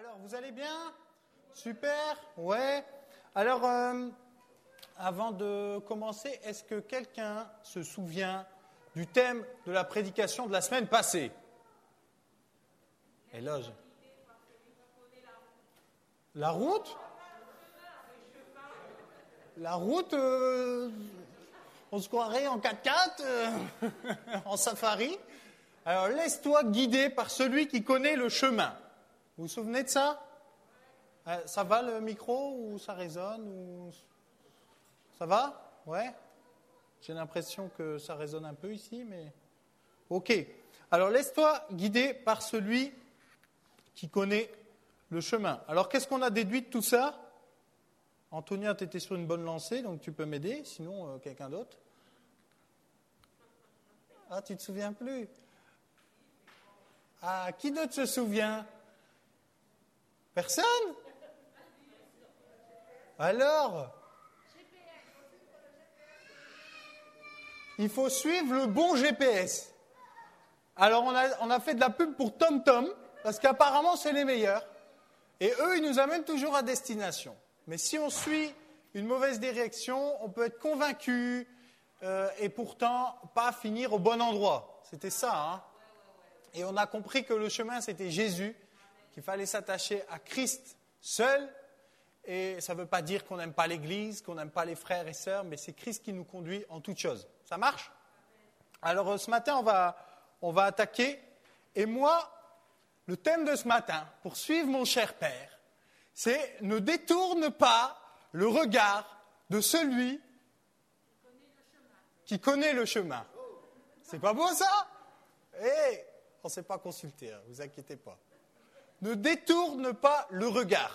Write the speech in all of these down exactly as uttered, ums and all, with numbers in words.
Alors, vous allez bien? Super, ouais. Alors, euh, avant de commencer, est-ce que quelqu'un se souvient du thème de la prédication de la semaine passée? Éloge. La route? La route, euh, on se croirait en quatre-quatre, euh, en safari. Alors, laisse-toi guider par celui qui connaît le chemin. Vous vous souvenez de ça? euh, Ça va le micro ou ça résonne ou... Ça va? Ouais? J'ai l'impression que ça résonne un peu ici, mais... Ok. Alors, laisse-toi guider par celui qui connaît le chemin. Alors, qu'est-ce qu'on a déduit de tout ça? Antonia, tu étais sur une bonne lancée, donc tu peux m'aider, sinon euh, quelqu'un d'autre. Ah, tu ne te souviens plus? Ah, qui d'autre se souvient? Personne? Alors? Il faut suivre le bon G P S. Alors, on a, on a fait de la pub pour TomTom, parce qu'apparemment, c'est les meilleurs. Et eux, ils nous amènent toujours à destination. Mais si on suit une mauvaise direction, on peut être convaincu euh, et pourtant pas finir au bon endroit. C'était ça, hein? Et on a compris que le chemin, c'était Jésus, qu'il fallait s'attacher à Christ seul. Et ça ne veut pas dire qu'on n'aime pas l'Église, qu'on n'aime pas les frères et sœurs, mais c'est Christ qui nous conduit en toutes choses. Ça marche? Alors ce matin, on va, on va attaquer. Et moi, le thème de ce matin, pour suivre mon cher Père, c'est « Ne détourne pas le regard de celui qui connaît le chemin ». C'est pas beau ça? Eh, on ne s'est pas consulté, hein, vous inquiétez pas. Ne détourne pas le regard.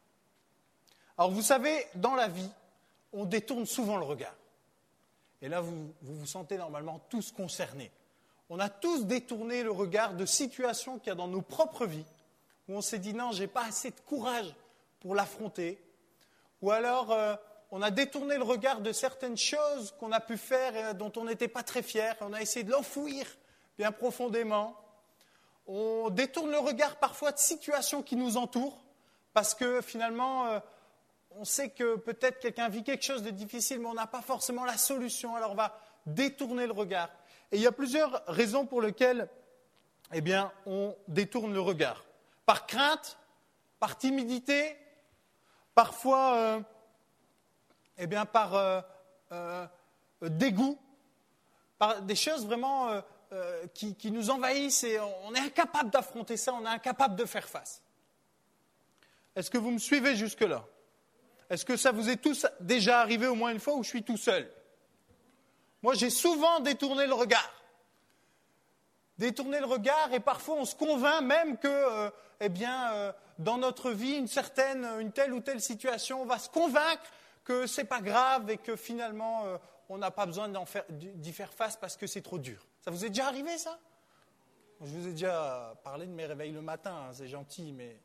Alors vous savez, dans la vie, on détourne souvent le regard. Et là, vous vous, vous sentez normalement tous concernés. On a tous détourné le regard de situations qu'il y a dans nos propres vies, où on s'est dit non, je n'ai pas assez de courage pour l'affronter. Ou alors, euh, on a détourné le regard de certaines choses qu'on a pu faire et dont on n'était pas très fier. On a essayé de l'enfouir bien profondément. On détourne le regard parfois de situations qui nous entourent, parce que finalement, euh, on sait que peut-être quelqu'un vit quelque chose de difficile, mais on n'a pas forcément la solution, alors on va détourner le regard. Et il y a plusieurs raisons pour lesquelles eh bien, on détourne le regard. Par crainte, par timidité, parfois euh, eh bien, par euh, euh, dégoût, par des choses vraiment... Euh, Euh, qui, qui nous envahissent et on est incapable d'affronter ça, on est incapable de faire face. Est-ce que vous me suivez jusque-là? Est-ce que ça vous est tous déjà arrivé au moins une fois où je suis tout seul? Moi, j'ai souvent détourné le regard. Détourné le regard et parfois on se convainc même que, euh, eh bien, euh, dans notre vie, une certaine, une telle ou telle situation, on va se convaincre que c'est pas grave et que finalement, euh, on n'a pas besoin d'en faire, d'y faire face parce que c'est trop dur. Ça vous est déjà arrivé, ça? Je vous ai déjà parlé de mes réveils le matin, hein, c'est gentil, mais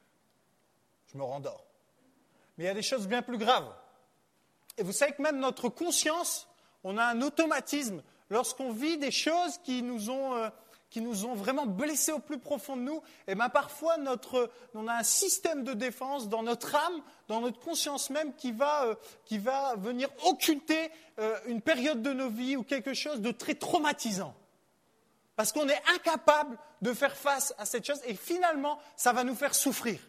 je me rendors. Mais il y a des choses bien plus graves. Et vous savez que même notre conscience, on a un automatisme. Lorsqu'on vit des choses qui nous ont, euh, qui nous ont vraiment blessés au plus profond de nous, et bien parfois notre, on a un système de défense dans notre âme, dans notre conscience même, qui va, euh, qui va venir occulter euh, une période de nos vies ou quelque chose de très traumatisant. Parce qu'on est incapable de faire face à cette chose et finalement, ça va nous faire souffrir.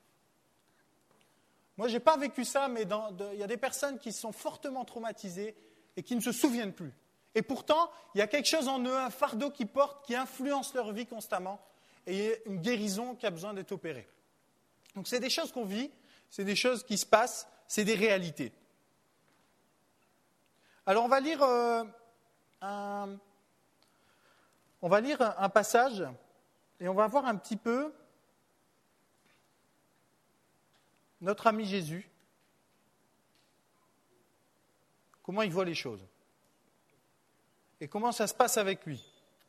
Moi, je n'ai pas vécu ça, mais dans, de, il y a des personnes qui sont fortement traumatisées et qui ne se souviennent plus. Et pourtant, il y a quelque chose en eux, un fardeau qu'ils portent, qui influence leur vie constamment, et il y a une guérison qui a besoin d'être opérée. Donc c'est des choses qu'on vit, c'est des choses qui se passent, c'est des réalités. Alors on va lire, euh, un, on va lire un, un passage, et on va voir un petit peu notre ami Jésus, comment il voit les choses. Et comment ça se passe avec lui.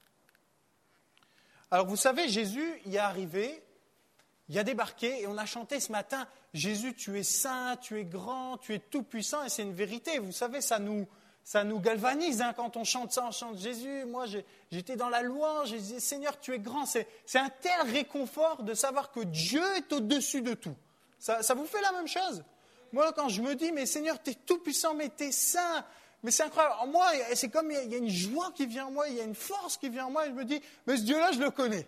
Alors vous savez, Jésus y est arrivé, il a débarqué et on a chanté ce matin, Jésus, tu es saint, tu es grand, tu es tout puissant et c'est une vérité. Vous savez, ça nous, ça nous galvanise hein, quand on chante ça, on chante Jésus. Moi, j'ai, j'étais dans la louange, j'ai dit Seigneur, tu es grand. C'est, c'est un tel réconfort de savoir que Dieu est au-dessus de tout. Ça, ça vous fait la même chose? Moi, quand je me dis, mais Seigneur, tu es tout puissant, mais tu es saint. Mais c'est incroyable. En moi, c'est comme il y a une joie qui vient en moi, il y a une force qui vient en moi, et je me dis, mais ce Dieu-là, je le connais.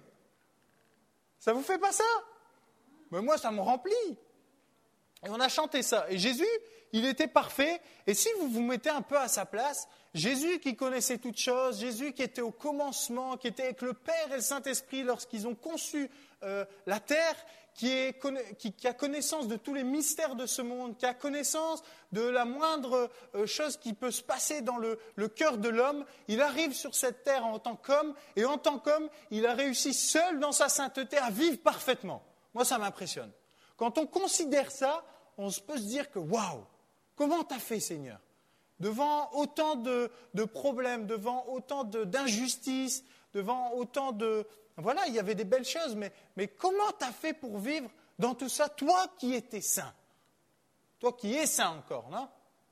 Ça vous fait pas ça? Mais moi, ça me remplit. Et on a chanté ça. Et Jésus, il était parfait. Et si vous vous mettez un peu à sa place, Jésus qui connaissait toutes choses, Jésus qui était au commencement, qui était avec le Père et le Saint-Esprit lorsqu'ils ont conçu euh, la terre, qui, est, qui, qui a connaissance de tous les mystères de ce monde, qui a connaissance de la moindre euh, chose qui peut se passer dans le, le cœur de l'homme, il arrive sur cette terre en tant qu'homme, et en tant qu'homme, il a réussi seul dans sa sainteté à vivre parfaitement. Moi, ça m'impressionne. Quand on considère ça, on peut se dire que waouh, comment t'as fait, Seigneur? Devant autant de, de problèmes, devant autant de, d'injustices, devant autant de... Voilà, il y avait des belles choses, mais, mais comment t'as fait pour vivre dans tout ça, toi qui étais saint? Toi qui es saint encore, non?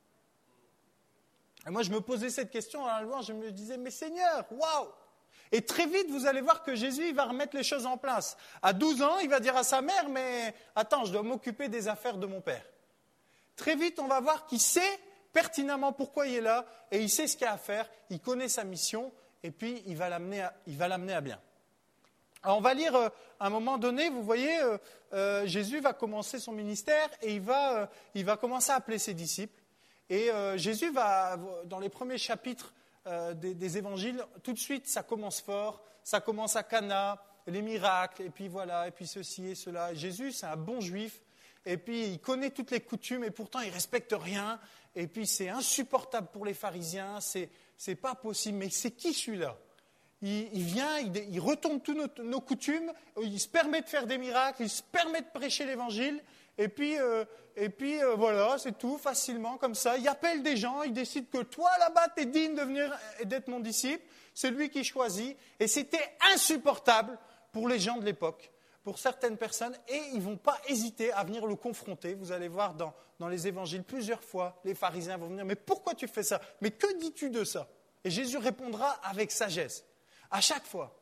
Et moi, je me posais cette question en la louange, je me disais, mais Seigneur, waouh! Et très vite, vous allez voir que Jésus, il va remettre les choses en place. À douze ans, il va dire à sa mère, mais attends, je dois m'occuper des affaires de mon père. Très vite, on va voir qu'il sait pertinemment pourquoi il est là, et il sait ce qu'il y a à faire, il connaît sa mission, et puis il va l'amener à, il va l'amener à bien. Alors on va lire, euh, à un moment donné, vous voyez, euh, euh, Jésus va commencer son ministère, et il va, euh, il va commencer à appeler ses disciples. Et euh, Jésus va, dans les premiers chapitres euh, des, des évangiles, tout de suite, ça commence fort, ça commence à Cana, les miracles, et puis voilà, et puis ceci et cela. Et Jésus, c'est un bon juif, et puis il connaît toutes les coutumes, et pourtant il ne respecte rien, et puis c'est insupportable pour les pharisiens, c'est, c'est pas possible, mais c'est qui celui-là? il, il vient, il, il retourne toutes nos, nos coutumes, il se permet de faire des miracles, il se permet de prêcher l'évangile, et puis, euh, et puis euh, voilà, c'est tout, facilement, comme ça. Il appelle des gens, il décide que toi, là-bas, tu es digne de venir et d'être mon disciple. C'est lui qui choisit. Et c'était insupportable pour les gens de l'époque, pour certaines personnes, et ils ne vont pas hésiter à venir le confronter. Vous allez voir dans, dans les évangiles plusieurs fois, les pharisiens vont venir, mais pourquoi tu fais ça? Mais que dis-tu de ça? Et Jésus répondra avec sagesse, à chaque fois.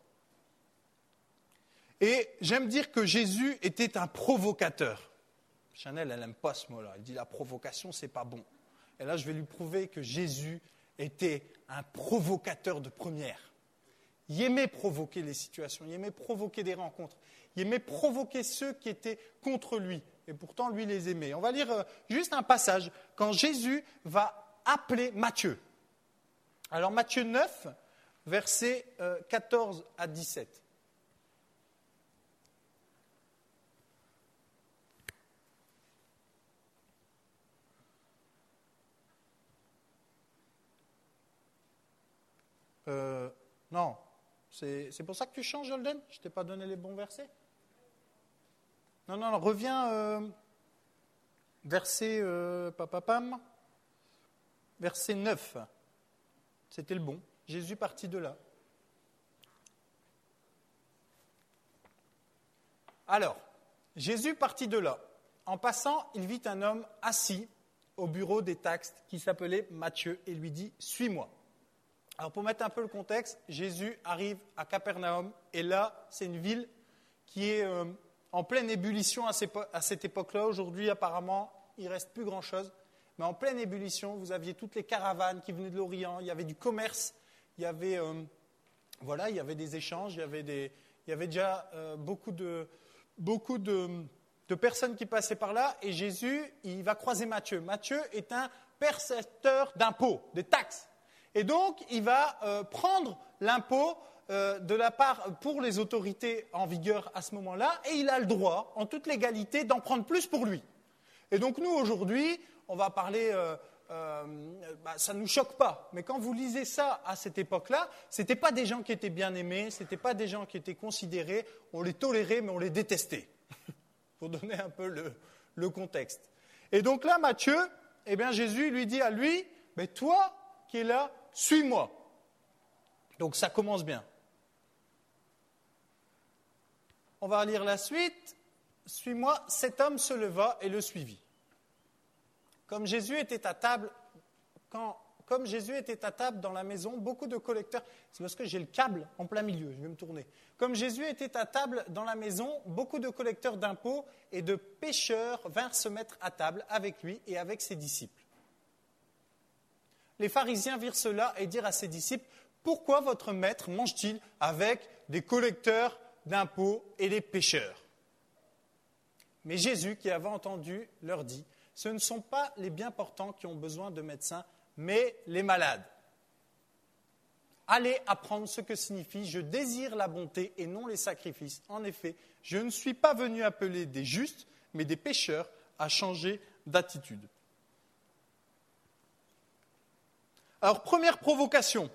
Et j'aime dire que Jésus était un provocateur. Chanel, elle n'aime pas ce mot-là. Elle dit la provocation, c'est pas bon. Et là, je vais lui prouver que Jésus était un provocateur de première. Il aimait provoquer les situations, il aimait provoquer des rencontres, il aimait provoquer ceux qui étaient contre lui. Et pourtant, lui les aimait. On va lire juste un passage quand Jésus va appeler Matthieu. Alors, Matthieu neuf, versets quatorze à dix-sept. Euh, non, c'est, c'est pour ça que tu changes, Holden? Je ne t'ai pas donné les bons versets? Non, non, non, reviens, euh, verset, euh, papapam, verset neuf. C'était le bon. Jésus partit de là. Alors, Jésus partit de là. En passant, il vit un homme assis au bureau des taxes qui s'appelait Matthieu et lui dit « Suis-moi ». Alors, pour mettre un peu le contexte, Jésus arrive à Capernaum, et là, c'est une ville qui est euh, en pleine ébullition à, ces, à cette époque-là. Aujourd'hui, apparemment, il ne reste plus grand-chose. Mais en pleine ébullition, vous aviez toutes les caravanes qui venaient de l'Orient, il y avait du commerce, il y avait, euh, voilà, il y avait des échanges, il y avait, des, il y avait déjà euh, beaucoup, de, beaucoup de, de personnes qui passaient par là. Et Jésus, il va croiser Matthieu. Matthieu est un percepteur d'impôts, de taxes. Et donc, il va euh, prendre l'impôt euh, de la part pour les autorités en vigueur à ce moment-là, et il a le droit, en toute légalité, d'en prendre plus pour lui. Et donc, nous, aujourd'hui, on va parler, euh, euh, bah, ça ne nous choque pas, mais quand vous lisez ça à cette époque-là, ce n'étaient pas des gens qui étaient bien aimés, ce n'étaient pas des gens qui étaient considérés, on les tolérait, mais on les détestait. Pour donner un peu le, le contexte. Et donc là, Matthieu, eh bien, Jésus lui dit à lui, mais toi qui es là, suis-moi. Donc ça commence bien. On va lire la suite. Suis-moi. Cet homme se leva et le suivit. Comme Jésus était à table, quand, comme Jésus était à table dans la maison, beaucoup de collecteurs, c'est parce que j'ai le câble en plein milieu, je vais me tourner. Comme Jésus était à table dans la maison, beaucoup de collecteurs d'impôts et de pécheurs vinrent se mettre à table avec lui et avec ses disciples. Les pharisiens virent cela et dirent à ses disciples, « Pourquoi votre maître mange-t-il avec des collecteurs d'impôts et des pécheurs ?» Mais Jésus, qui avait entendu, leur dit, « Ce ne sont pas les bien portants qui ont besoin de médecins, mais les malades. Allez apprendre ce que signifie « Je désire la bonté et non les sacrifices ». En effet, je ne suis pas venu appeler des justes, mais des pécheurs à changer d'attitude. Alors, première provocation.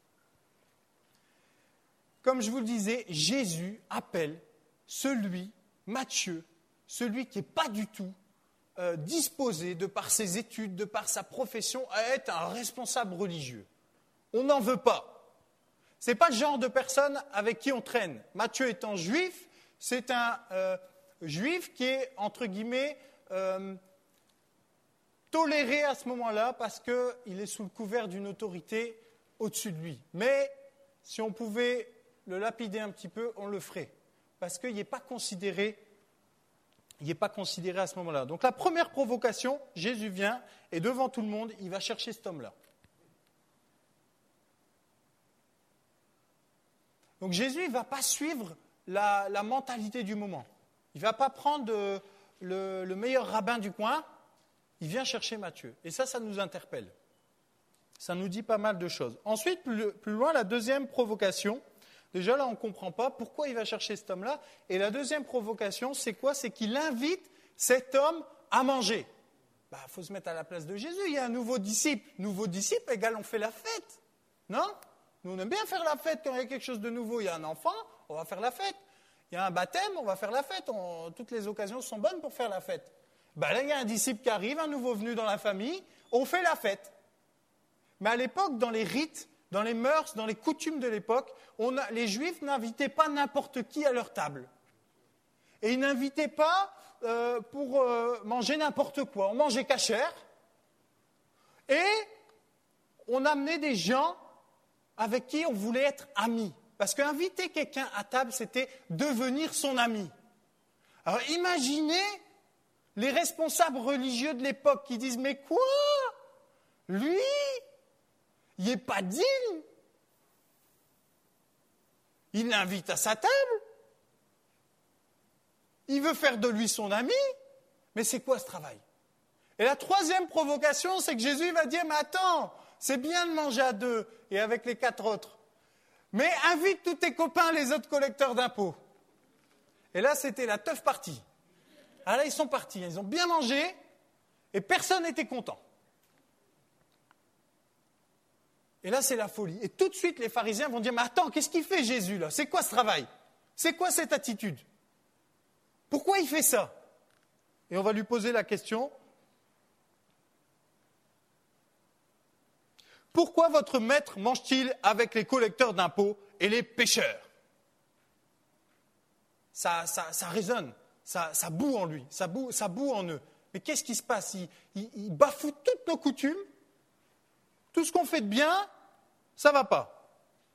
Comme je vous le disais, Jésus appelle celui, Matthieu, celui qui n'est pas du tout euh, disposé, de par ses études, de par sa profession, à être un responsable religieux. On n'en veut pas. Ce n'est pas le genre de personne avec qui on traîne. Matthieu étant juif, c'est un euh, juif qui est, entre guillemets, euh, toléré à ce moment-là parce qu'il est sous le couvert d'une autorité au-dessus de lui. Mais si on pouvait le lapider un petit peu, on le ferait. Parce qu'il n'est pas considéré, il n'est pas considéré à ce moment-là. Donc la première provocation, Jésus vient et devant tout le monde, il va chercher cet homme-là. Donc Jésus ne va pas suivre la, la mentalité du moment. Il ne va pas prendre de, le, le meilleur rabbin du coin. Il vient chercher Matthieu. Et ça, ça nous interpelle. Ça nous dit pas mal de choses. Ensuite, plus, plus loin, la deuxième provocation. Déjà, là, on ne comprend pas pourquoi il va chercher cet homme-là. Et la deuxième provocation, c'est quoi ? C'est qu'il invite cet homme à manger. Bah, faut se mettre à la place de Jésus. Il y a un nouveau disciple. Nouveau disciple égale on fait la fête. Non ? Nous, on aime bien faire la fête quand il y a quelque chose de nouveau. Il y a un enfant, on va faire la fête. Il y a un baptême, on va faire la fête. On, toutes les occasions sont bonnes pour faire la fête. Ben là, il y a un disciple qui arrive, un nouveau venu dans la famille, on fait la fête. Mais à l'époque, dans les rites, dans les mœurs, dans les coutumes de l'époque, on a, les Juifs n'invitaient pas n'importe qui à leur table. Et ils n'invitaient pas euh, pour euh, manger n'importe quoi. On mangeait cachère et on amenait des gens avec qui on voulait être amis. Parce qu'inviter quelqu'un à table, c'était devenir son ami. Alors imaginez les responsables religieux de l'époque qui disent « Mais quoi ? Lui, il n'est pas digne. Il l'invite à sa table. Il veut faire de lui son ami. Mais c'est quoi ce travail ?» Et la troisième provocation, c'est que Jésus va dire « Mais attends, c'est bien de manger à deux et avec les quatre autres. Mais invite tous tes copains, les autres collecteurs d'impôts. » Et là, c'était la teuf partie. Alors là, ils sont partis, ils ont bien mangé et personne n'était content. Et là, c'est la folie. Et tout de suite, les pharisiens vont dire « Mais attends, qu'est-ce qu'il fait Jésus là ? C'est quoi ce travail ? C'est quoi cette attitude ? Pourquoi il fait ça ?» Et on va lui poser la question « Pourquoi votre maître mange-t-il avec les collecteurs d'impôts et les pécheurs ?» Ça, ça, ça résonne. Ça, ça boue en lui, ça boue, ça boue en eux. Mais qu'est-ce qui se passe ? il, il, il bafoue toutes nos coutumes, tout ce qu'on fait de bien, ça ne va pas.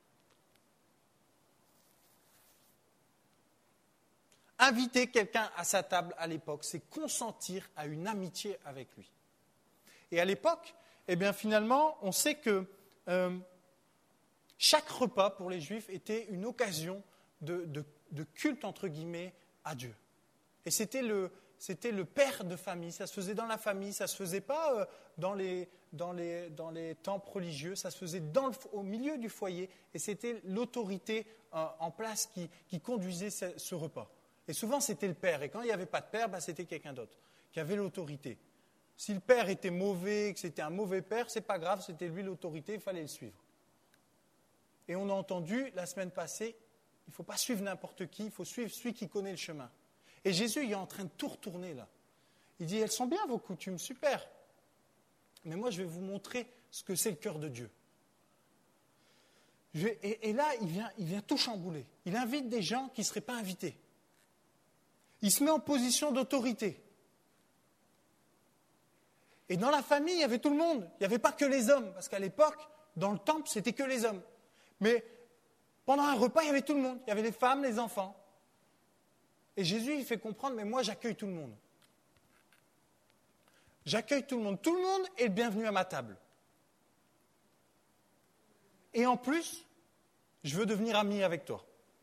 Inviter quelqu'un à sa table à l'époque, c'est consentir à une amitié avec lui. Et à l'époque, eh bien finalement, on sait que euh, chaque repas pour les Juifs était une occasion de, de, de culte, entre guillemets, à Dieu. Et c'était le, c'était le père de famille, ça se faisait dans la famille, ça ne se faisait pas euh, dans, les, dans, les, dans les temples religieux, ça se faisait dans le, au milieu du foyer, et c'était l'autorité euh, en place qui, qui conduisait ce, ce repas. Et souvent, c'était le père, et quand il n'y avait pas de père, bah, c'était quelqu'un d'autre qui avait l'autorité. Si le père était mauvais, que c'était un mauvais père, ce n'est pas grave, c'était lui l'autorité, il fallait le suivre. Et on a entendu la semaine passée, il ne faut pas suivre n'importe qui, il faut suivre celui qui connaît le chemin. Et Jésus, il est en train de tout retourner là. Il dit, elles sont bien vos coutumes, super. Mais moi, je vais vous montrer ce que c'est le cœur de Dieu. Je vais, et, et là, il vient, il vient tout chambouler. Il invite des gens qui ne seraient pas invités. Il se met en position d'autorité. Et dans la famille, il y avait tout le monde. Il n'y avait pas que les hommes, parce qu'à l'époque, dans le temple, c'était que les hommes. Mais pendant un repas, il y avait tout le monde. Il y avait les femmes, les enfants. Et Jésus, il fait comprendre, mais moi, j'accueille tout le monde. J'accueille tout le monde. Tout le monde est le bienvenu à ma table. Et en plus, je veux devenir ami avec toi.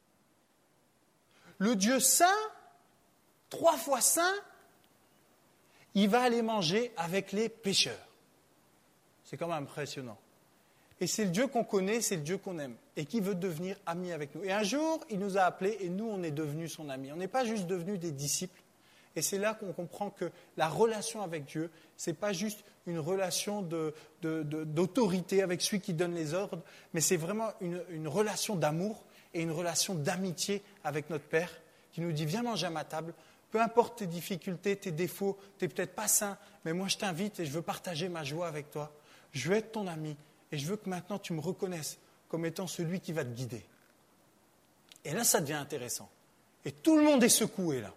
Le Dieu saint, trois fois saint, il va aller manger avec les pécheurs. C'est quand même impressionnant. Et c'est le Dieu qu'on connaît, c'est le Dieu qu'on aime, et qui veut devenir ami avec nous. Et un jour, il nous a appelés, et nous, on est devenus son ami. On n'est pas juste devenus des disciples. Et c'est là qu'on comprend que la relation avec Dieu, ce n'est pas juste une relation de, de, de, d'autorité avec celui qui donne les ordres, mais c'est vraiment une, une relation d'amour et une relation d'amitié avec notre Père, qui nous dit « Viens manger à ma table, peu importe tes difficultés, tes défauts, tu n'es peut-être pas saint, mais moi je t'invite et je veux partager ma joie avec toi. Je veux être ton ami et je veux que maintenant tu me reconnaisses comme étant celui qui va te guider. » Et là, ça devient intéressant. Et tout le monde est secoué là.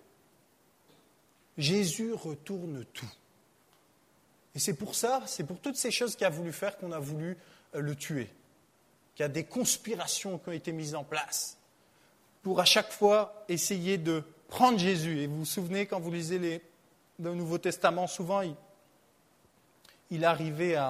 Jésus retourne tout. Et c'est pour ça, c'est pour toutes ces choses qu'il a voulu faire qu'on a voulu le tuer. Qu'il y a des conspirations qui ont été mises en place pour à chaque fois essayer de prendre Jésus. Et vous vous souvenez, quand vous lisez les, le Nouveau Testament, souvent il, il arrivait à,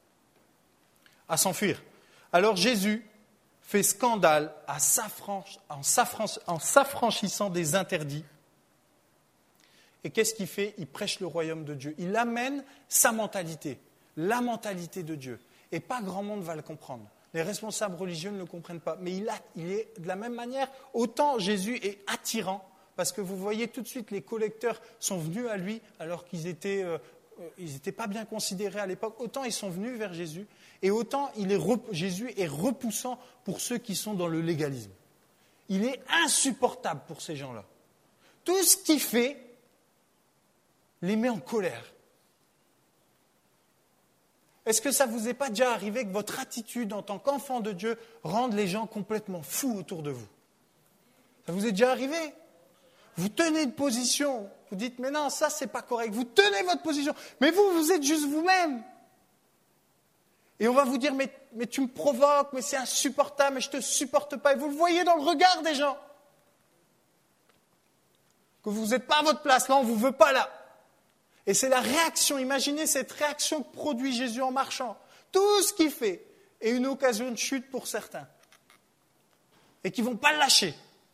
à s'enfuir. Alors Jésus fait scandale à s'affranch, en, s'affranch, en s'affranchissant des interdits. Et qu'est-ce qu'il fait ? Il prêche le royaume de Dieu. Il amène sa mentalité, la mentalité de Dieu. Et pas grand monde va le comprendre. Les responsables religieux ne le comprennent pas. Mais il, a, il est de la même manière, autant Jésus est attirant, parce que vous voyez tout de suite, les collecteurs sont venus à lui alors qu'ils étaient, euh, ils n'étaient pas bien considérés à l'époque. Autant ils sont venus vers Jésus, et autant il est, Jésus est repoussant pour ceux qui sont dans le légalisme. Il est insupportable pour ces gens-là. Tout ce qu'il fait les met en colère. Est-ce que ça ne vous est pas déjà arrivé que votre attitude en tant qu'enfant de Dieu rende les gens complètement fous autour de vous ? Ça vous est déjà arrivé ? Vous tenez une position, vous dites, mais non, ça, c'est pas correct. Vous tenez votre position, mais vous, vous êtes juste vous-même. Et on va vous dire, mais, mais tu me provoques, mais c'est insupportable, mais je ne te supporte pas. Et vous le voyez dans le regard des gens. Que vous n'êtes pas à votre place, là, on ne vous veut pas là. Et c'est la réaction, imaginez cette réaction que produit Jésus en marchant. Tout ce qu'il fait est une occasion de chute pour certains. Et qui ne vont pas le lâcher.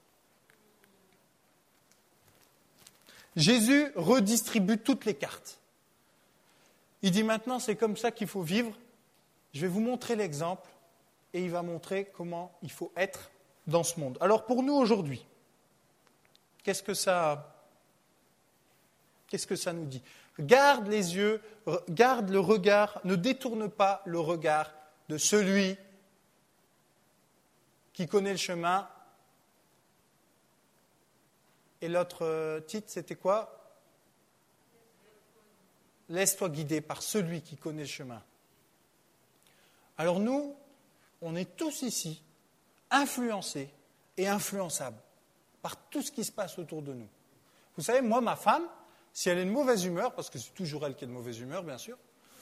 Jésus redistribue toutes les cartes. Il dit maintenant, c'est comme ça qu'il faut vivre. Je vais vous montrer l'exemple et il va montrer comment il faut être dans ce monde. Alors pour nous aujourd'hui, qu'est-ce que ça, qu'est-ce que ça nous dit ? Garde les yeux, garde le regard, ne détourne pas le regard de celui qui connaît le chemin. Et l'autre titre, c'était quoi ? Laisse-toi guider par celui qui connaît le chemin. Alors nous, on est tous ici influencés et influençables par tout ce qui se passe autour de nous. Vous savez, moi, ma femme, si elle est de mauvaise humeur, parce que c'est toujours elle qui est de mauvaise humeur, bien sûr.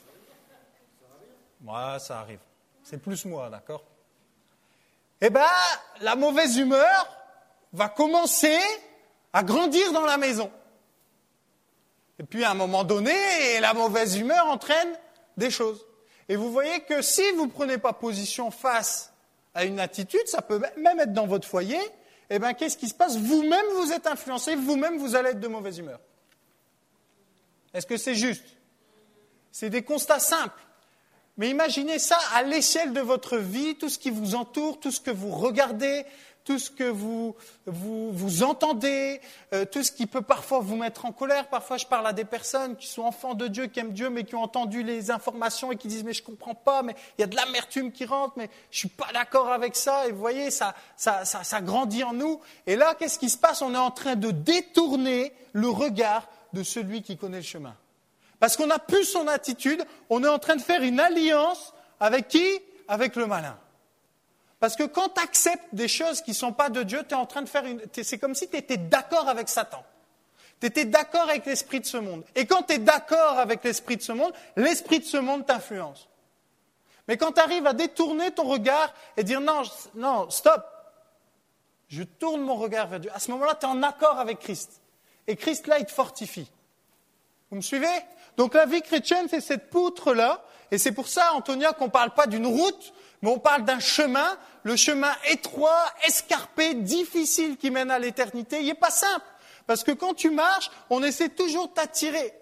Moi, ça arrive. C'est plus moi, d'accord ? Eh bien, la mauvaise humeur va commencer à grandir dans la maison. Et puis, à un moment donné, la mauvaise humeur entraîne des choses. Et vous voyez que si vous ne prenez pas position face à une attitude, ça peut même être dans votre foyer, eh bien, qu'est-ce qui se passe ? Vous-même, vous êtes influencé, vous-même, vous allez être de mauvaise humeur. Est-ce que c'est juste ? C'est des constats simples. Mais imaginez ça à l'échelle de votre vie, tout ce qui vous entoure, tout ce que vous regardez, tout ce que vous, vous, vous entendez, euh, tout ce qui peut parfois vous mettre en colère. Parfois, je parle à des personnes qui sont enfants de Dieu, qui aiment Dieu, mais qui ont entendu les informations et qui disent « mais je ne comprends pas, mais il y a de l'amertume qui rentre, mais je ne suis pas d'accord avec ça ». Et vous voyez, ça, ça, ça, ça grandit en nous. Et là, qu'est-ce qui se passe ? On est en train de détourner le regard de celui qui connaît le chemin. Parce qu'on n'a plus son attitude, on est en train de faire une alliance avec qui ? Avec le malin. Parce que quand tu acceptes des choses qui ne sont pas de Dieu, tu es en train de faire une... c'est comme si tu étais d'accord avec Satan. Tu étais d'accord avec l'esprit de ce monde. Et quand tu es d'accord avec l'esprit de ce monde, l'esprit de ce monde t'influence. Mais quand tu arrives à détourner ton regard et dire non, non, stop, je tourne mon regard vers Dieu, à ce moment-là, tu es en accord avec Christ. Et Christ, là, il te fortifie. Vous me suivez? Donc la vie chrétienne, c'est cette poutre-là. Et c'est pour ça, Antonia, qu'on ne parle pas d'une route, mais on parle d'un chemin, le chemin étroit, escarpé, difficile qui mène à l'éternité. Il n'est pas simple. Parce que quand tu marches, on essaie toujours de t'attirer.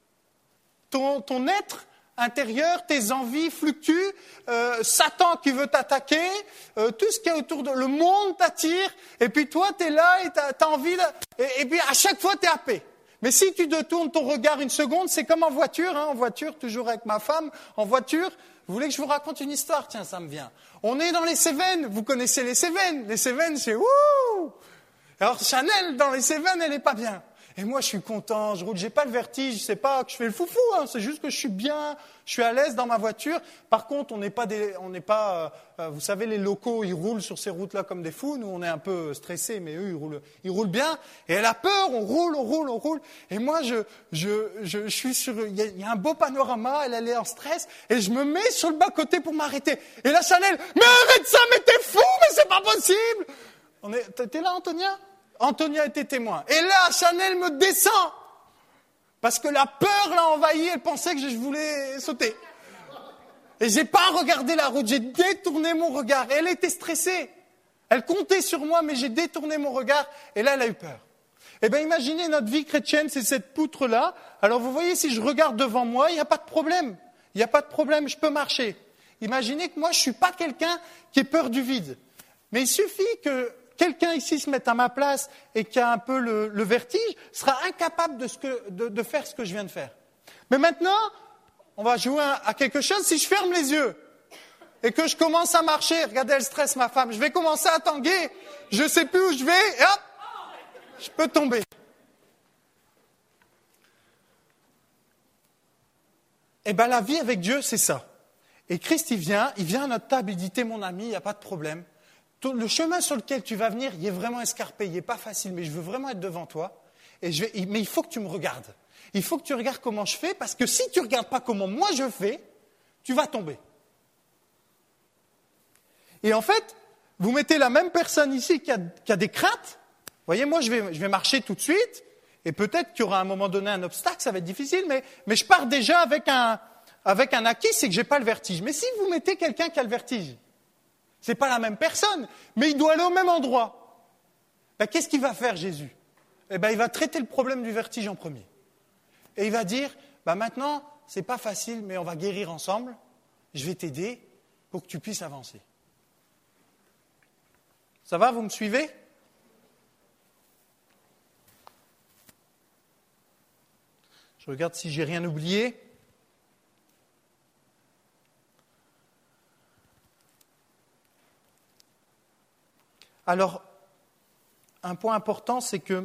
Ton, ton être intérieur, tes envies fluctuent, euh, Satan qui veut t'attaquer, euh, tout ce qui est autour de... Le monde t'attire, et puis toi, tu es là et tu as envie... De, et, et puis à chaque fois, tu es happé. Mais si tu détournes ton regard une seconde, c'est comme en voiture, hein, en voiture, toujours avec ma femme, en voiture... Vous voulez que je vous raconte une histoire? Tiens, ça me vient. On est dans les Cévennes, vous connaissez les Cévennes. Les Cévennes, c'est ouh. Alors Chanel, dans les Cévennes, elle n'est pas bien. Et moi, je suis content, je roule, j'ai pas le vertige, c'est pas que je fais le foufou, hein, c'est juste que je suis bien, je suis à l'aise dans ma voiture. Par contre, on n'est pas, des, on n'est pas euh, vous savez, les locaux, ils roulent sur ces routes-là comme des fous. Nous, on est un peu stressés, mais eux, ils roulent, ils roulent bien. Et elle a peur, on roule, on roule, on roule. Et moi, je, je, je, je suis sur, il y, a, il y a un beau panorama, elle, elle est en stress, et je me mets sur le bas-côté pour m'arrêter. Et là, Chanel, mais arrête ça, mais t'es fou, mais c'est pas possible. On est, t'es là, Antonia? Antonia était témoin. Et là, Chanel me descend. Parce que la peur l'a envahi, elle pensait que je voulais sauter. Et j'ai pas regardé la route, j'ai détourné mon regard. Et elle était stressée. Elle comptait sur moi, mais j'ai détourné mon regard. Et là, elle a eu peur. Eh bien, imaginez notre vie chrétienne, c'est cette poutre-là. Alors, vous voyez, si je regarde devant moi, il n'y a pas de problème. Il n'y a pas de problème, je peux marcher. Imaginez que moi, je suis pas quelqu'un qui ait peur du vide. Mais il suffit que quelqu'un ici se mette à ma place et qui a un peu le, le vertige sera incapable de, ce que, de, de faire ce que je viens de faire. Mais maintenant, on va jouer à, à quelque chose. Si je ferme les yeux et que je commence à marcher, regardez, elle stresse ma femme, je vais commencer à tanguer, je ne sais plus où je vais, et hop, je peux tomber. Eh bien, la vie avec Dieu, c'est ça. Et Christ, il vient, il vient à notre table, il dit, t'es mon ami, il n'y a pas de problème. Le chemin sur lequel tu vas venir, il est vraiment escarpé, il n'est pas facile, mais je veux vraiment être devant toi. Et je vais, mais il faut que tu me regardes. Il faut que tu regardes comment je fais, parce que si tu ne regardes pas comment moi je fais, tu vas tomber. Et en fait, vous mettez la même personne ici qui a, qui a des craintes. Vous voyez, moi, je vais, je vais marcher tout de suite, et peut-être qu'il y aura à un moment donné un obstacle, ça va être difficile, mais, mais je pars déjà avec un, avec un acquis, c'est que je n'ai pas le vertige. Mais si vous mettez quelqu'un qui a le vertige, ce n'est pas la même personne, mais il doit aller au même endroit. Ben, qu'est-ce qu'il va faire, Jésus? Eh ben, il va traiter le problème du vertige en premier. Et il va dire, ben, maintenant, ce n'est pas facile, mais on va guérir ensemble. Je vais t'aider pour que tu puisses avancer. Ça va, vous me suivez? Je regarde si j'ai rien oublié. Alors, un point important, c'est que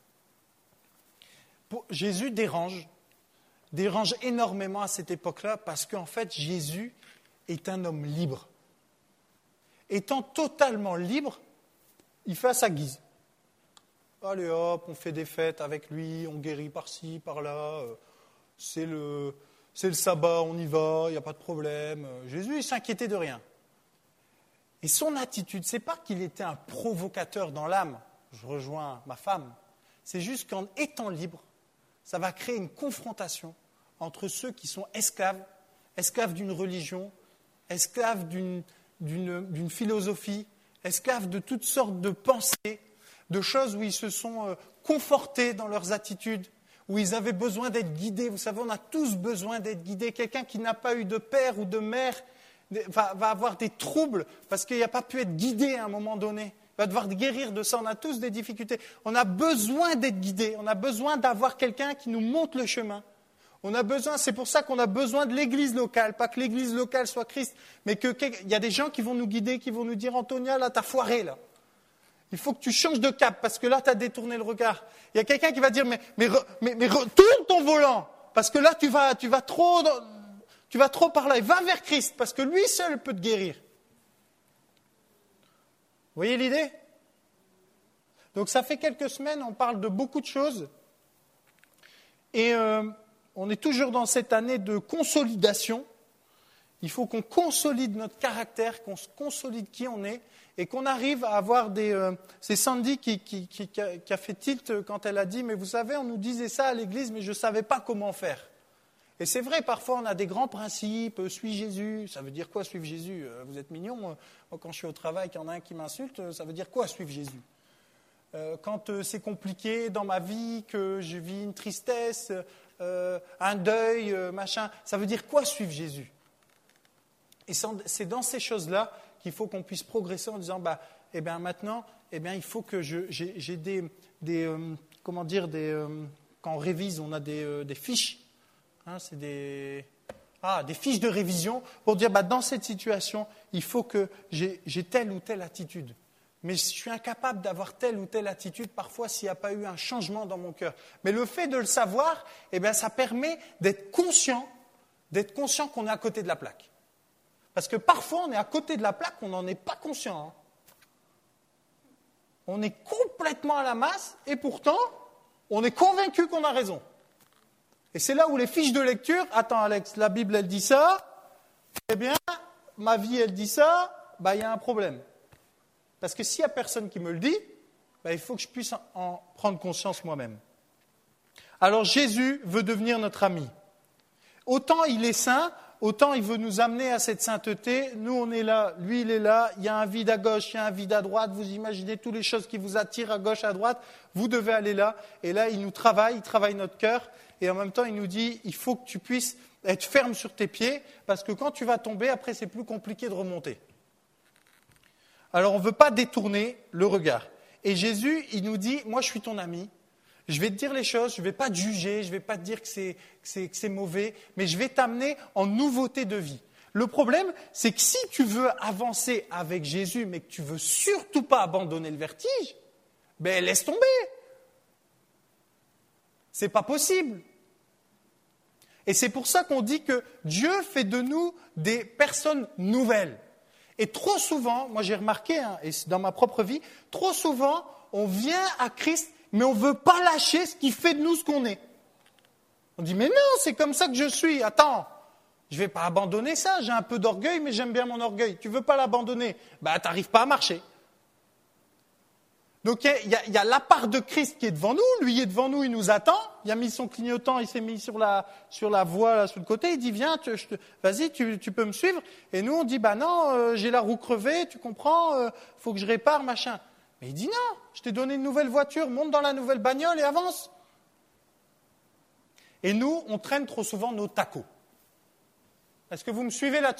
Jésus dérange, dérange énormément à cette époque-là, parce qu'en fait, Jésus est un homme libre. Étant totalement libre, il fait à sa guise. Allez hop, on fait des fêtes avec lui, on guérit par-ci, par-là, c'est le, c'est le sabbat, on y va, il n'y a pas de problème. Jésus, il ne s'inquiétait de rien. Et son attitude, ce n'est pas qu'il était un provocateur dans l'âme, je rejoins ma femme, c'est juste qu'en étant libre, ça va créer une confrontation entre ceux qui sont esclaves, esclaves d'une religion, esclaves d'une, d'une, d'une philosophie, esclaves de toutes sortes de pensées, de choses où ils se sont confortés dans leurs attitudes, où ils avaient besoin d'être guidés. Vous savez, on a tous besoin d'être guidés. Quelqu'un qui n'a pas eu de père ou de mère Va, va avoir des troubles parce qu'il n'a pas pu être guidé à un moment donné. Il va devoir guérir de ça. On a tous des difficultés. On a besoin d'être guidé. On a besoin d'avoir quelqu'un qui nous montre le chemin. On a besoin, c'est pour ça qu'on a besoin de l'église locale. Pas que l'église locale soit Christ, mais qu'il y a des gens qui vont nous guider, qui vont nous dire, Antonia, là, t'as foiré, là. Il faut que tu changes de cap parce que là, t'as détourné le regard. Il y a quelqu'un qui va dire, mais, mais, mais, mais retourne ton volant parce que là, tu vas, tu vas trop... Dans, Tu vas trop par là, et va vers Christ, parce que lui seul peut te guérir. Vous voyez l'idée? Donc ça fait quelques semaines, on parle de beaucoup de choses, Et euh, on est toujours dans cette année de consolidation. Il faut qu'on consolide notre caractère, qu'on se consolide qui on est et qu'on arrive à avoir des... Euh, c'est Sandy qui, qui, qui, qui, a, qui a fait tilt quand elle a dit « Mais vous savez, on nous disait ça à l'église, mais je ne savais pas comment faire. » Et c'est vrai, parfois on a des grands principes, « Suis Jésus », ça veut dire quoi suivre Jésus ? Vous êtes mignons, moi quand je suis au travail, qu'il y en a un qui m'insulte, ça veut dire quoi suivre Jésus ? euh, Quand euh, c'est compliqué dans ma vie, que je vis une tristesse, euh, un deuil, euh, machin, ça veut dire quoi suivre Jésus ? Et c'est dans ces choses-là qu'il faut qu'on puisse progresser en disant, bah, eh bien maintenant, eh bien, il faut que je, j'ai, j'ai des, des euh, comment dire, des, euh, quand on révise, on a des, euh, des fiches, hein, c'est des, ah, des fiches de révision pour dire, bah, dans cette situation, il faut que j'ai, j'ai telle ou telle attitude. Mais je suis incapable d'avoir telle ou telle attitude parfois s'il n'y a pas eu un changement dans mon cœur. Mais le fait de le savoir, eh bien, ça permet d'être conscient, d'être conscient qu'on est à côté de la plaque. Parce que parfois, on est à côté de la plaque, on n'en est pas conscient. Hein. On est complètement à la masse, et pourtant, on est convaincu qu'on a raison. Et c'est là où les fiches de lecture, attends Alex, la Bible, elle dit ça, eh bien, ma vie, elle dit ça, bah, il y a un problème. Parce que s'il n'y a personne qui me le dit, bah, il faut que je puisse en prendre conscience moi-même. Alors, Jésus veut devenir notre ami. Autant il est saint, autant il veut nous amener à cette sainteté. Nous, on est là, lui, il est là. Il y a un vide à gauche, il y a un vide à droite. Vous imaginez toutes les choses qui vous attirent à gauche, à droite. Vous devez aller là. Et là, il nous travaille, il travaille notre cœur. Et en même temps, il nous dit, il faut que tu puisses être ferme sur tes pieds. Parce que quand tu vas tomber, après, c'est plus compliqué de remonter. Alors, on ne veut pas détourner le regard. Et Jésus, il nous dit, moi, je suis ton ami. Je vais te dire les choses, je ne vais pas te juger, je ne vais pas te dire que c'est, que, c'est, que c'est mauvais, mais je vais t'amener en nouveauté de vie. Le problème, c'est que si tu veux avancer avec Jésus, mais que tu ne veux surtout pas abandonner le vertige, ben laisse tomber. Ce n'est pas possible. Et c'est pour ça qu'on dit que Dieu fait de nous des personnes nouvelles. Et trop souvent, moi j'ai remarqué, hein, et c'est dans ma propre vie, trop souvent, on vient à Christ, mais on ne veut pas lâcher ce qui fait de nous ce qu'on est. On dit, mais non, c'est comme ça que je suis. Attends, je ne vais pas abandonner ça. J'ai un peu d'orgueil, mais j'aime bien mon orgueil. Tu ne veux pas l'abandonner, bah, tu n'arrives pas à marcher. Donc, il y, y a la part de Christ qui est devant nous. Lui, il est devant nous, il nous attend. Il a mis son clignotant, il s'est mis sur la, sur la voie, là, sur le côté. Il dit, viens, tu, je te, vas-y, tu, tu peux me suivre. Et nous, on dit, bah non, euh, j'ai la roue crevée, tu comprends, il euh, faut que je répare, machin. Mais il dit non, je t'ai donné une nouvelle voiture, monte dans la nouvelle bagnole et avance. Et nous, on traîne trop souvent nos tacos. Est-ce que vous me suivez là-dessus ?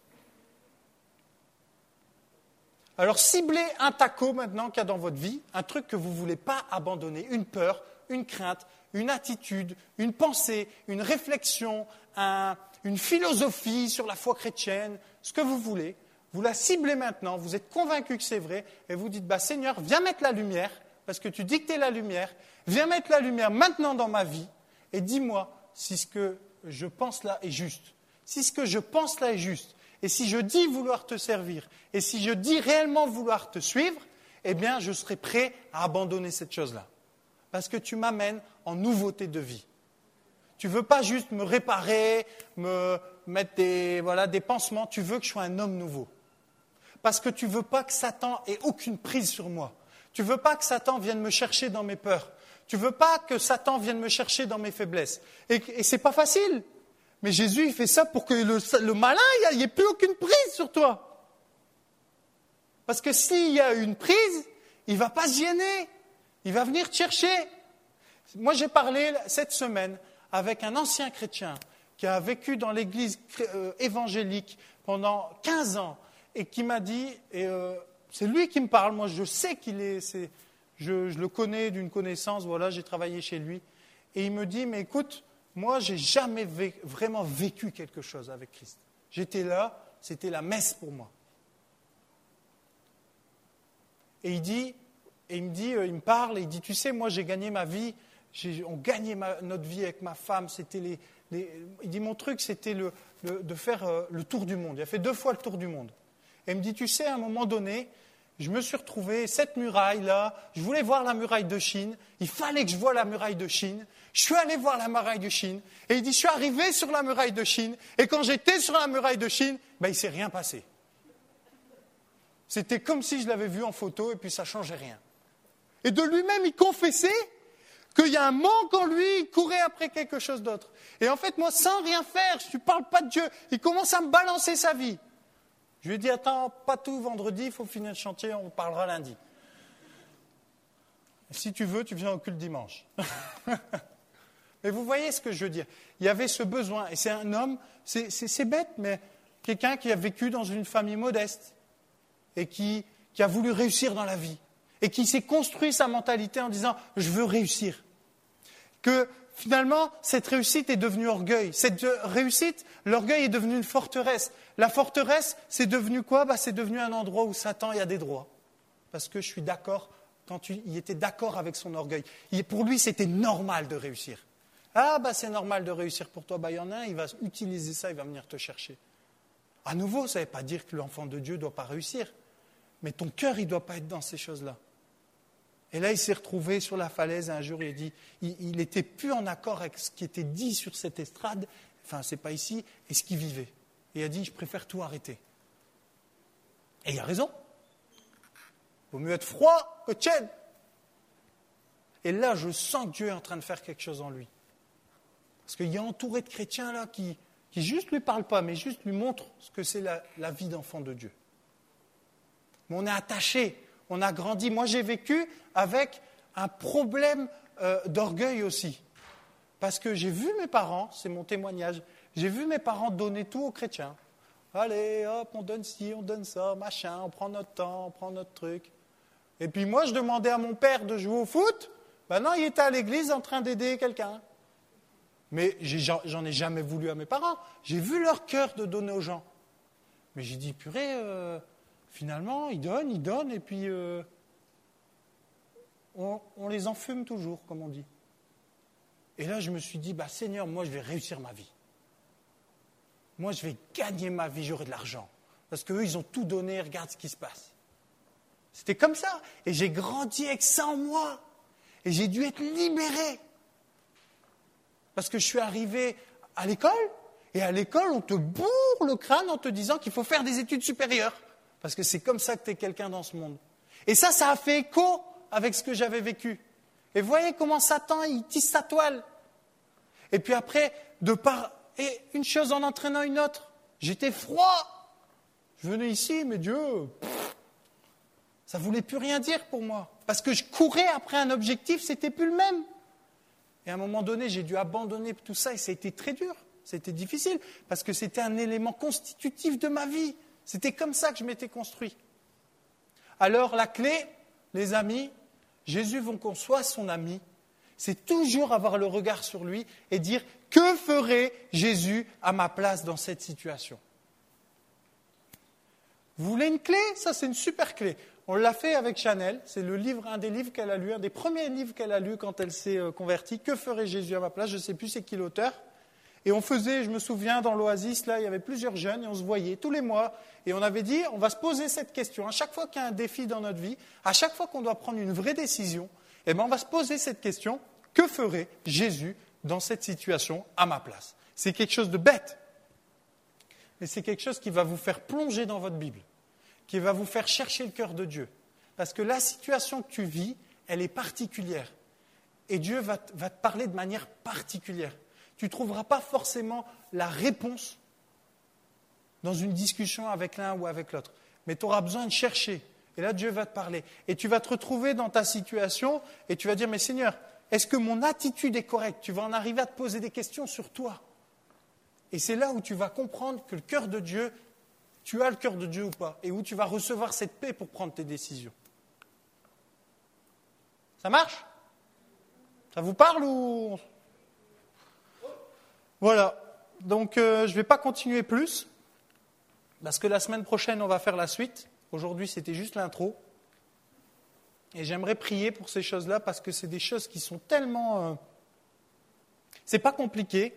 Alors ciblez un taco maintenant qu'il y a dans votre vie, un truc que vous ne voulez pas abandonner, une peur, une crainte, une attitude, une pensée, une réflexion, un, une philosophie sur la foi chrétienne, ce que vous voulez. Vous la ciblez maintenant, vous êtes convaincu que c'est vrai, et vous dites, bah, Seigneur, viens mettre la lumière, parce que tu dis que tu es la lumière, viens mettre la lumière maintenant dans ma vie, et dis-moi si ce que je pense là est juste. Si ce que je pense là est juste, et si je dis vouloir te servir, et si je dis réellement vouloir te suivre, eh bien, je serai prêt à abandonner cette chose-là. Parce que tu m'amènes en nouveauté de vie. Tu ne veux pas juste me réparer, me mettre des, voilà, des pansements, tu veux que je sois un homme nouveau. Parce que tu ne veux pas que Satan ait aucune prise sur moi. Tu ne veux pas que Satan vienne me chercher dans mes peurs. Tu ne veux pas que Satan vienne me chercher dans mes faiblesses. Et, et ce n'est pas facile. Mais Jésus, il fait ça pour que le, le malin, il n'y ait plus aucune prise sur toi. Parce que s'il y a une prise, il ne va pas se gêner. Il va venir te chercher. Moi, j'ai parlé cette semaine avec un ancien chrétien qui a vécu dans l'église euh, évangélique pendant quinze ans et qui m'a dit, et euh, c'est lui qui me parle, moi je sais qu'il est, c'est, je, je le connais d'une connaissance, voilà, j'ai travaillé chez lui, et il me dit, mais écoute, moi j'ai jamais vé- vraiment vécu quelque chose avec Christ. J'étais là, c'était la messe pour moi. Et il dit, et il me dit, euh, il me parle, et il dit, tu sais, moi j'ai gagné ma vie, j'ai, on gagnait ma, notre vie avec ma femme, c'était les, les, il dit, mon truc c'était le, le, de faire euh, le tour du monde. Il a fait deux fois le tour du monde. Et il me dit, tu sais, à un moment donné, je me suis retrouvé, cette muraille-là, je voulais voir la muraille de Chine, il fallait que je voie la muraille de Chine. Je suis allé voir la muraille de Chine, et il dit, je suis arrivé sur la muraille de Chine, et quand j'étais sur la muraille de Chine, ben, il ne s'est rien passé. C'était comme si je l'avais vu en photo, et puis ça ne changeait rien. Et de lui-même, il confessait qu'il y a un manque en lui, il courait après quelque chose d'autre. Et en fait, moi, sans rien faire, je ne parle pas de Dieu, il commence à me balancer sa vie. Je lui ai dit, attends, pas tout vendredi, il faut finir le chantier, on parlera lundi. Et si tu veux, tu viens au culte dimanche. Mais vous voyez ce que je veux dire. Il y avait ce besoin, et c'est un homme, c'est, c'est, c'est bête, mais quelqu'un qui a vécu dans une famille modeste, et qui, qui a voulu réussir dans la vie, et qui s'est construit sa mentalité en disant, je veux réussir. Que finalement, cette réussite est devenue orgueil. Cette réussite, l'orgueil est devenu une forteresse. La forteresse, c'est devenu quoi ? Bah, c'est devenu un endroit où Satan y a des droits. Parce que je suis d'accord, quand il était d'accord avec son orgueil. Il, pour lui, c'était normal de réussir. Ah, bah, c'est normal de réussir pour toi. Bah, il y en a un, il va utiliser ça, il va venir te chercher. À nouveau, ça ne veut pas dire que l'enfant de Dieu ne doit pas réussir. Mais ton cœur, il ne doit pas être dans ces choses-là. Et là, il s'est retrouvé sur la falaise, et un jour, il a dit, il n'était plus en accord avec ce qui était dit sur cette estrade, enfin, c'est pas ici, et ce qu'il vivait. Et il a dit, je préfère tout arrêter. Et il a raison. Il vaut mieux être froid que tiède. Et là, je sens que Dieu est en train de faire quelque chose en lui. Parce qu'il est entouré de chrétiens, là, qui, qui juste lui parlent pas, mais juste lui montrent ce que c'est la, la vie d'enfant de Dieu. Mais on est attaché. On a grandi. Moi, j'ai vécu avec un problème euh, d'orgueil aussi. Parce que j'ai vu mes parents, c'est mon témoignage, j'ai vu mes parents donner tout aux chrétiens. Allez, hop, on donne ci, on donne ça, machin, on prend notre temps, on prend notre truc. Et puis moi, je demandais à mon père de jouer au foot. Ben non, il était à l'église en train d'aider quelqu'un. Mais j'ai, j'en ai jamais voulu à mes parents. J'ai vu leur cœur de donner aux gens. Mais j'ai dit, purée... Euh, Finalement, ils donnent, ils donnent, et puis euh, on, on les enfume toujours, comme on dit. Et là, je me suis dit, bah, Seigneur, moi, je vais réussir ma vie. Moi, je vais gagner ma vie, j'aurai de l'argent. Parce qu'eux, ils ont tout donné, regarde ce qui se passe. C'était comme ça. Et j'ai grandi avec ça en moi. Et j'ai dû être libéré. Parce que je suis arrivé à l'école, et à l'école, on te bourre le crâne en te disant qu'il faut faire des études supérieures. Parce que c'est comme ça que tu es quelqu'un dans ce monde. Et ça, ça a fait écho avec ce que j'avais vécu. Et voyez comment Satan, il tisse sa toile. Et puis après, de par... Et une chose en entraînant une autre. J'étais froid. Je venais ici, mais Dieu, pff, ça ne voulait plus rien dire pour moi. Parce que je courais après un objectif, c'était plus le même. Et à un moment donné, j'ai dû abandonner tout ça et ça a été très dur. C'était difficile parce que c'était un élément constitutif de ma vie. C'était comme ça que je m'étais construit. Alors la clé, les amis, Jésus veut qu'on soit son ami, c'est toujours avoir le regard sur lui et dire « Que ferait Jésus à ma place dans cette situation ?» Vous voulez une clé ? Ça, c'est une super clé. On l'a fait avec Chanel, c'est le livre, un des livres qu'elle a lu, un des premiers livres qu'elle a lu quand elle s'est convertie. « Que ferait Jésus à ma place ?» Je ne sais plus c'est qui l'auteur. Et on faisait, je me souviens, dans l'Oasis, là, il y avait plusieurs jeunes et on se voyait tous les mois. Et on avait dit, on va se poser cette question. À chaque fois qu'il y a un défi dans notre vie, à chaque fois qu'on doit prendre une vraie décision, eh ben, on va se poser cette question, que ferait Jésus dans cette situation à ma place ? C'est quelque chose de bête. Mais c'est quelque chose qui va vous faire plonger dans votre Bible, qui va vous faire chercher le cœur de Dieu. Parce que la situation que tu vis, elle est particulière. Et Dieu va, va te parler de manière particulière. Tu ne trouveras pas forcément la réponse dans une discussion avec l'un ou avec l'autre. Mais tu auras besoin de chercher. Et là, Dieu va te parler. Et tu vas te retrouver dans ta situation et tu vas dire, mais Seigneur, est-ce que mon attitude est correcte ? Tu vas en arriver à te poser des questions sur toi. Et c'est là où tu vas comprendre que le cœur de Dieu, tu as le cœur de Dieu ou pas, et où tu vas recevoir cette paix pour prendre tes décisions. Ça marche ? Ça vous parle ou... Voilà, donc euh, je ne vais pas continuer plus, parce que la semaine prochaine, on va faire la suite. Aujourd'hui, c'était juste l'intro. Et j'aimerais prier pour ces choses-là, parce que c'est des choses qui sont tellement... Euh... C'est pas compliqué.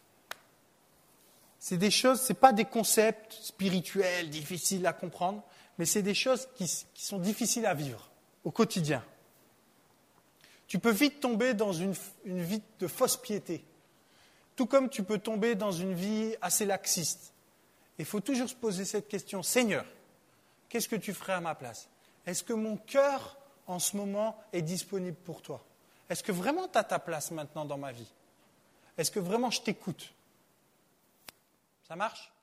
C'est des choses, c'est pas des concepts spirituels difficiles à comprendre, mais c'est des choses qui, qui sont difficiles à vivre au quotidien. Tu peux vite tomber dans une, une vie de fausse piété, tout comme tu peux tomber dans une vie assez laxiste. Il faut toujours se poser cette question, Seigneur, qu'est-ce que tu ferais à ma place? Est-ce que mon cœur, en ce moment, est disponible pour toi? Est-ce que vraiment tu as ta place maintenant dans ma vie? Est-ce que vraiment je t'écoute? Ça marche?